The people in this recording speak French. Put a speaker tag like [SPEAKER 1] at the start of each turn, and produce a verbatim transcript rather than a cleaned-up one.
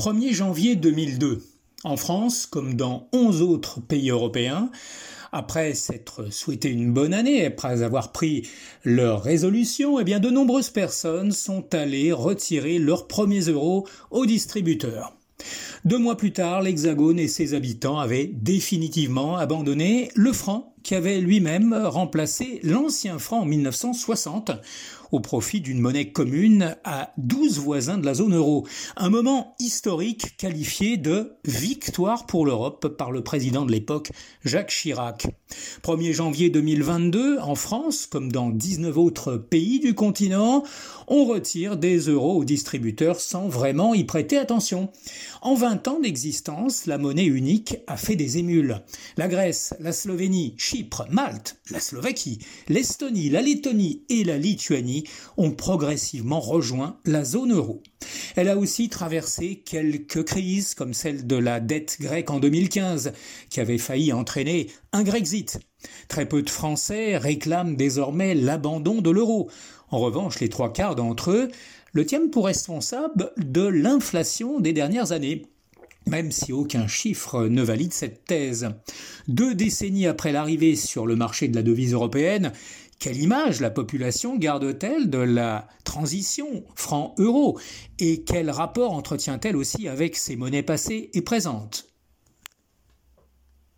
[SPEAKER 1] premier janvier deux mille deux, en France, comme dans onze autres pays européens, après s'être souhaité une bonne année, après avoir pris leur résolution, eh bien de nombreuses personnes sont allées retirer leurs premiers euros aux distributeurs. Deux mois plus tard, l'Hexagone et ses habitants avaient définitivement abandonné le franc qui avait lui-même remplacé l'ancien franc en mille neuf cent soixante au profit d'une monnaie commune à douze voisins de la zone euro. Un moment historique qualifié de victoire pour l'Europe par le président de l'époque, Jacques Chirac. premier janvier deux mille vingt-deux, en France, comme dans dix-neuf autres pays du continent, on retire des euros aux distributeurs sans vraiment y prêter attention. En vingt ans d'existence, la monnaie unique a fait des émules. La Grèce, la Slovénie, Chypre, Malte, la Slovaquie, l'Estonie, la Lettonie et la Lituanie ont progressivement rejoint la zone euro. Elle a aussi traversé quelques crises comme celle de la dette grecque en deux mille quinze qui avait failli entraîner un Grexit. Très peu de Français réclament désormais l'abandon de l'euro. En revanche, les trois quarts d'entre eux le tiennent pour responsable de l'inflation des dernières années, même si aucun chiffre ne valide cette thèse. Deux décennies après l'arrivée sur le marché de la devise européenne, quelle image la population garde-t-elle de la transition franc-euro et quel rapport entretient-elle aussi avec ses monnaies passées et présentes ?